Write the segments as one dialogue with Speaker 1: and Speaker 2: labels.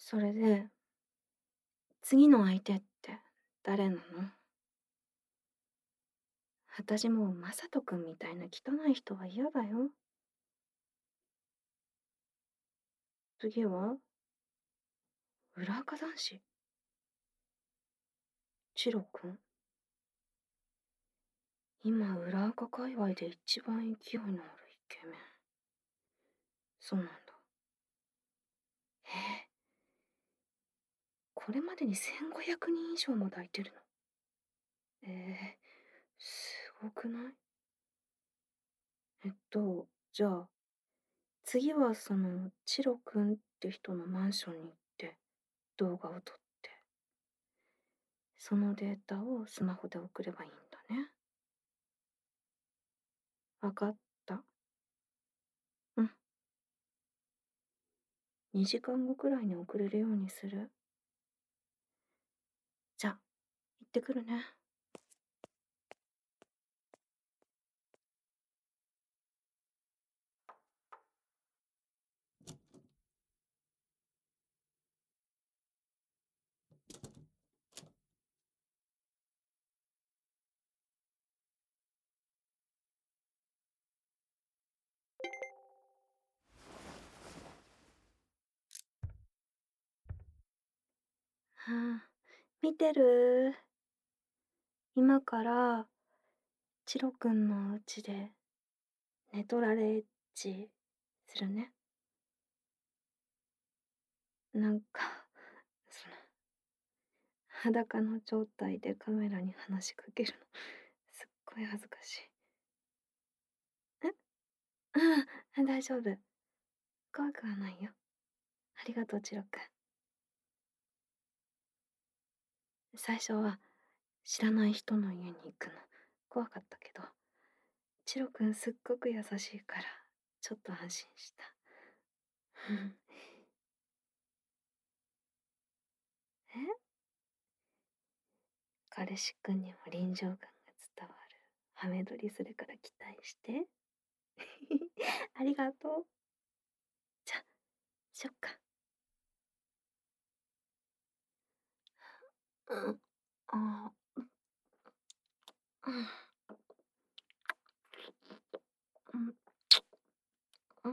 Speaker 1: それで、次の相手って誰なの？私もうマサトくんみたいな汚い人は嫌だよ。次は裏垢男子？チロくん？今、裏垢界隈で一番勢いのあるイケメン。そうなんだ。えー、これまでに1500人以上も抱いてるの？すごくない？じゃあ、次はその、チロくんって人のマンションに行って動画を撮って、そのデータをスマホで送ればいいんだね。わかった。うん。2時間後くらいに送れるようにする。じゃあ、行ってくるね。はあ、見てる？今から、チロくんのお家で寝取られエッチするね。なんか、その、裸の状態でカメラに話しかけるの、すっごい恥ずかしい。えああ、大丈夫。怖くはないよ。ありがとう、チロくん。最初は知らない人の家に行くの怖かったけど、チロくんすっごく優しいからちょっと安心した。え彼氏くんにも臨場感が伝わる。ハメ撮りするから期待して。ありがとう。じゃあ、しよっか。うん。あうん。うん。うん。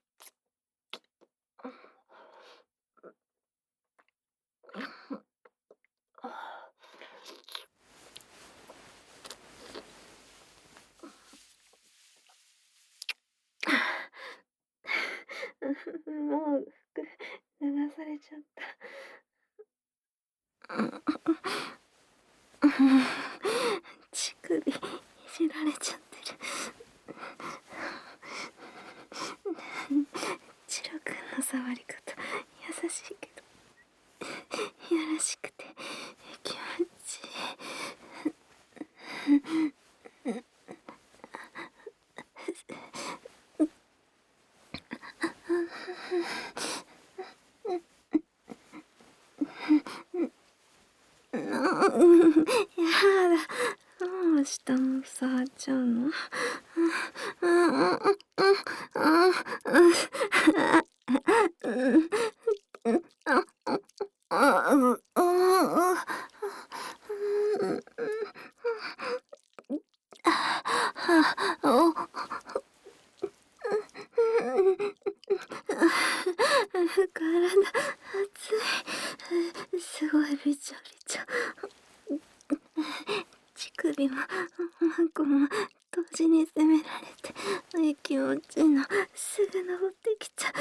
Speaker 1: もう服流されちゃった。乳首いじられちゃってる。チロくんの触り方優しいけどいやらしくて気持ちいい。やだ。もう下も触っちゃうの？体熱い。すごいびちゃびちゃ。乳首も顎も同時に責められて気持ちいいの。すぐ登ってきちゃう。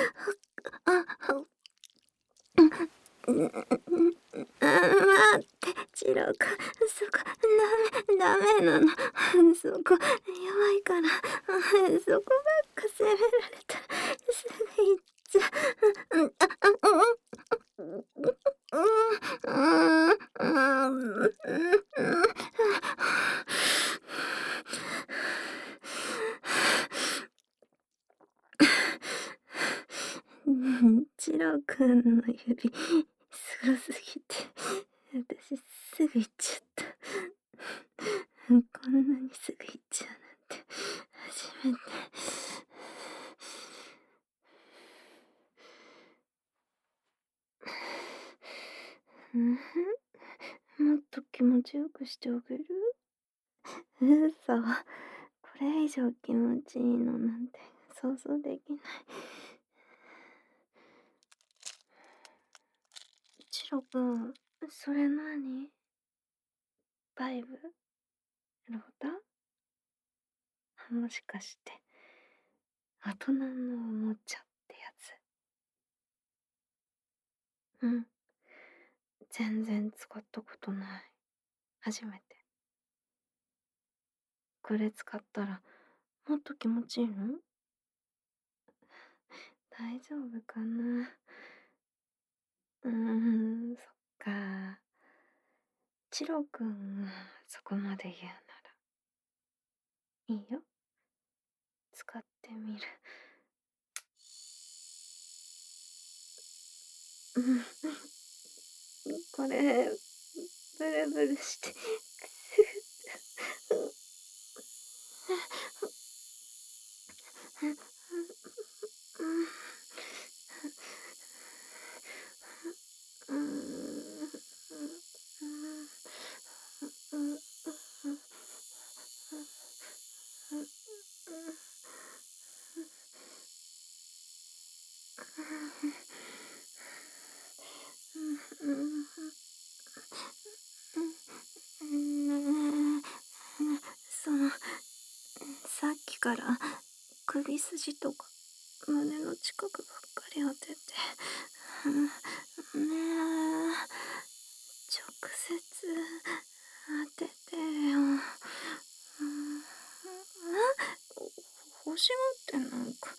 Speaker 1: 待って、チロくん、そこ、ダメなの。そこ、弱いから、そこばっか責められたら、すぐ行っちゃう。チロくんの指、すごすぎて、私すぐ行っちゃった。こんなにすぐ行っちゃうなんて、初めて。 うん、もっと気持ちよくしてあげる。嘘。これ以上気持ちいいのなんて想像できない。チロくん、それ何？バイブ？ロータ？もしかして、大人のおもちゃってやつ？うん。全然使ったことない。初めて。これ使ったら、もっと気持ちいいの？大丈夫かな。そっか。チロくんがそこまで言うなら、いいよ。使ってみる。うん。これ、ブルブルして、くすぐった。その、さっきから首筋とか胸の近くばっかり当てて、ねえ、直接当ててよ。欲しがってなんか、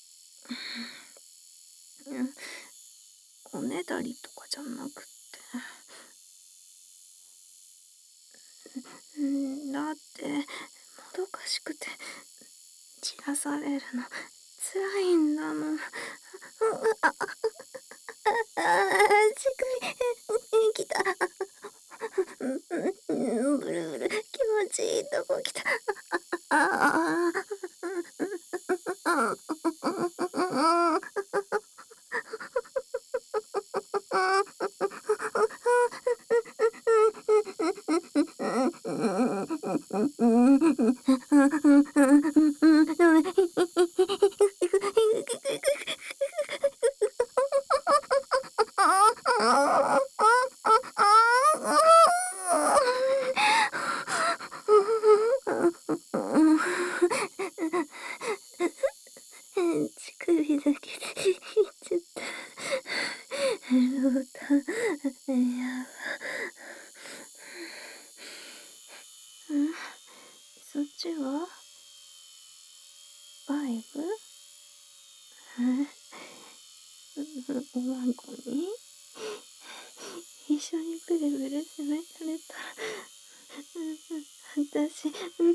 Speaker 1: おねだりとかじゃなくて。だって、もどかしくて、散らされるの、辛いんだもん。近い、来た。ブルブル、気持ちいいとこ来た。あ乳首だけで言っちゃった。ロータ、やば。そっちはバイブ？おまんこに一緒にブルブル攻められたら、私、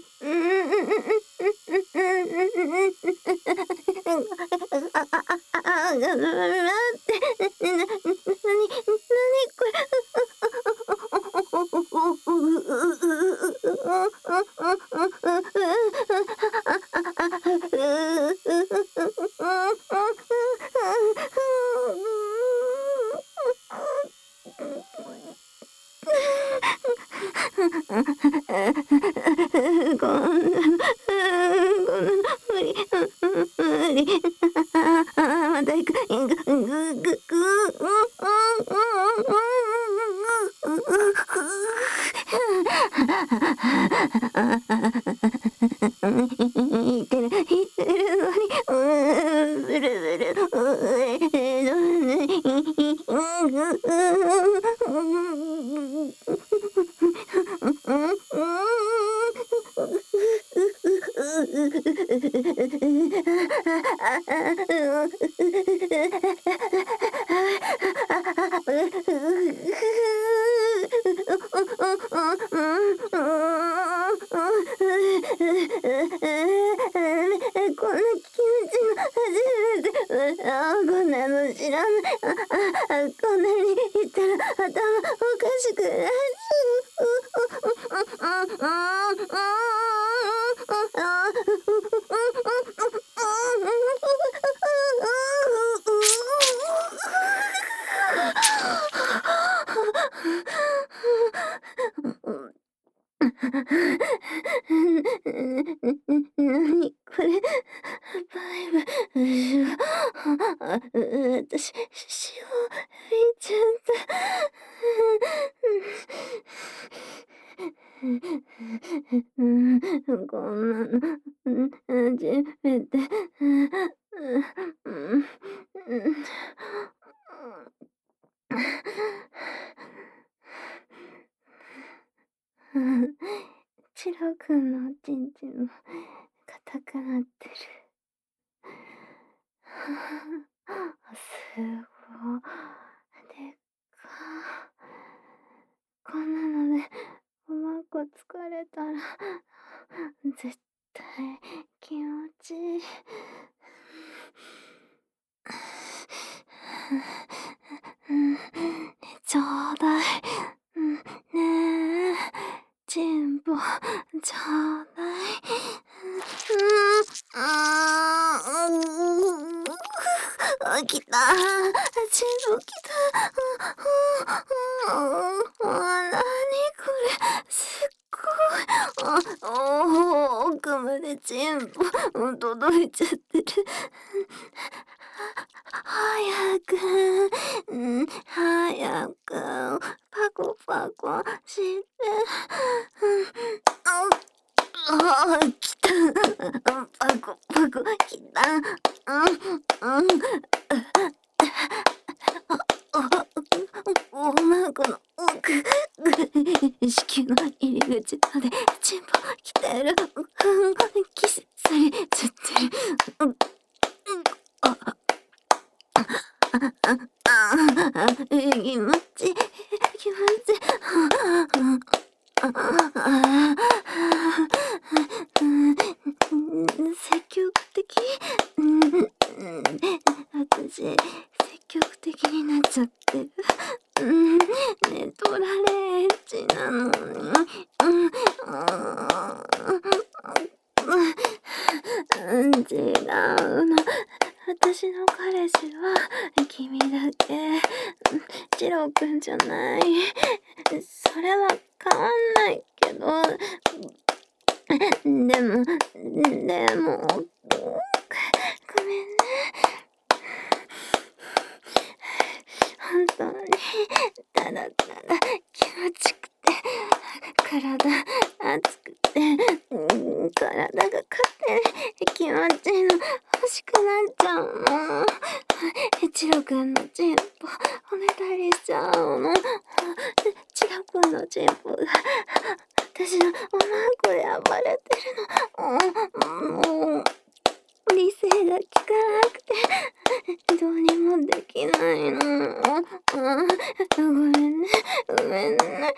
Speaker 1: 無理、無理。また行く、言ってるのに、ブルブル、こんな気持ちの初めて。こんなの知らない。こんなに言ったら頭おかしくなっちゃなにこれ、バイブ、私、潮吹いちゃった。こんなの、初めて。チロくんのおちんちんも硬くなってる。すごい。でっか。こんなのでおまんこ疲れたら絶対気持ちいい。ちょうだい。ねえ、チンポ、ちょうだい。来た。チンポ来た。なにこれ、すっごい。奥までチンポ届いちゃってる。早く、早く、パコパコして。来た。パコパコ来た。おまんこの奥、子宮の入り口までチンポ来てる。キスされちゃってる。気持ちいい、気持ちいい。積極的。私、積極的になっちゃってる。ね、取られエッチなのに。違うの。私の彼氏は君だけ。チロくんじゃない。それは変わんないけど。でも、ごめんね。本当に、ただただ気持ちくて、体熱くて、体が勝手に気持ちいいの欲しくなっちゃうの。チロくんのチンポ褒めたりしちゃうの。チロくんのチンポが私のおまんこで暴れてるの。もう理性が効かなくてどうにもできないの。ごめんね、ごめんね。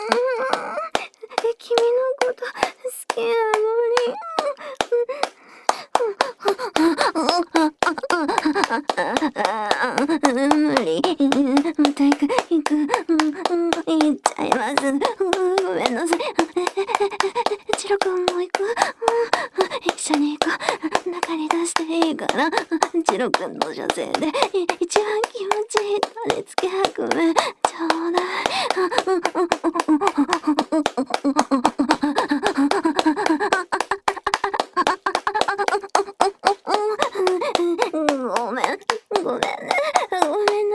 Speaker 1: 君のこと好きなのに。無理。また行く。行っちゃいます。ごめんなさい。チロくんも行く。一緒に行こう。中に出していいから。チロくんの女性で一番気持ちいい取り付け白目ちょうだい。ごめんね。ごめんな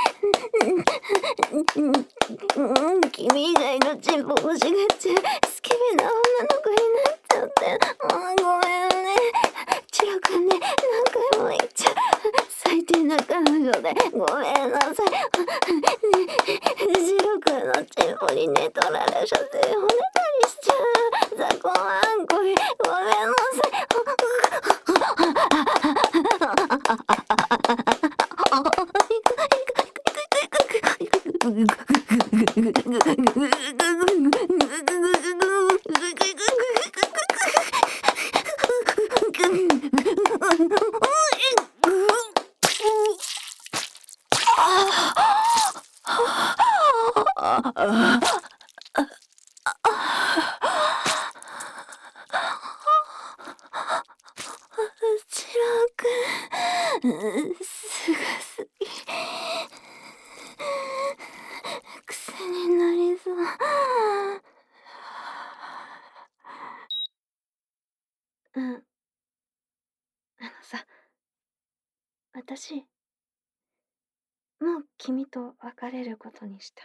Speaker 1: さい。君以外のチンポ欲しがっちゃうスケベな女の子になっちゃって。ごめんね。チロくんね、何回も言っちゃう。最低な彼女でごめんなさい。チロくんのチンポにね、取られ射精褒めたりしちゃう。雑魚あんこり、ごめんなさい。チロくん、すごすぎ。臭私、もう君と別れることにした。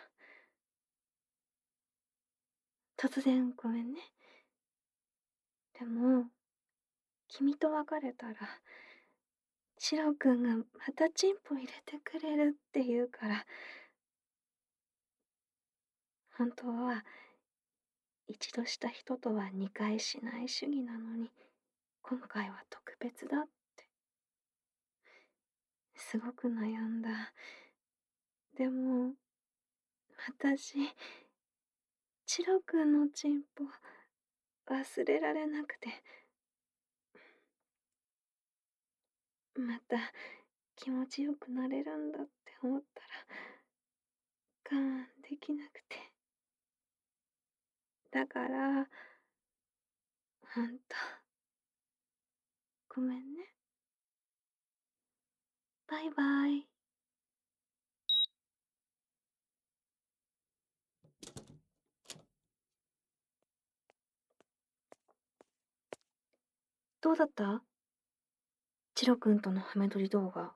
Speaker 1: 突然ごめんね。でも、君と別れたら、シロくんがまたチンポ入れてくれるって言うから、本当は一度した人とは二回しない主義なのに、今回は特別だって、すごく悩んだ。でも、私、チロくんのチンポ忘れられなくて、また気持ちよくなれるんだって思ったら我慢できなくて。だから、ほんと、ごめんね。バイバイ。どうだった？チロくんとのハメ撮り動画。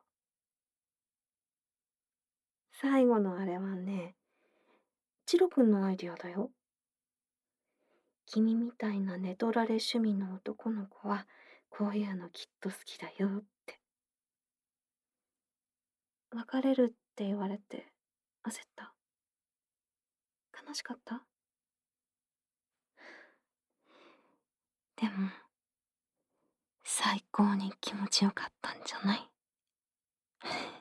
Speaker 1: 最後のあれはね、チロくんのアイディアだよ。君みたいな寝取られ趣味の男の子は、こういうのきっと好きだよって。別れるって言われて、焦った？悲しかった？でも、最高に気持ちよかったんじゃない？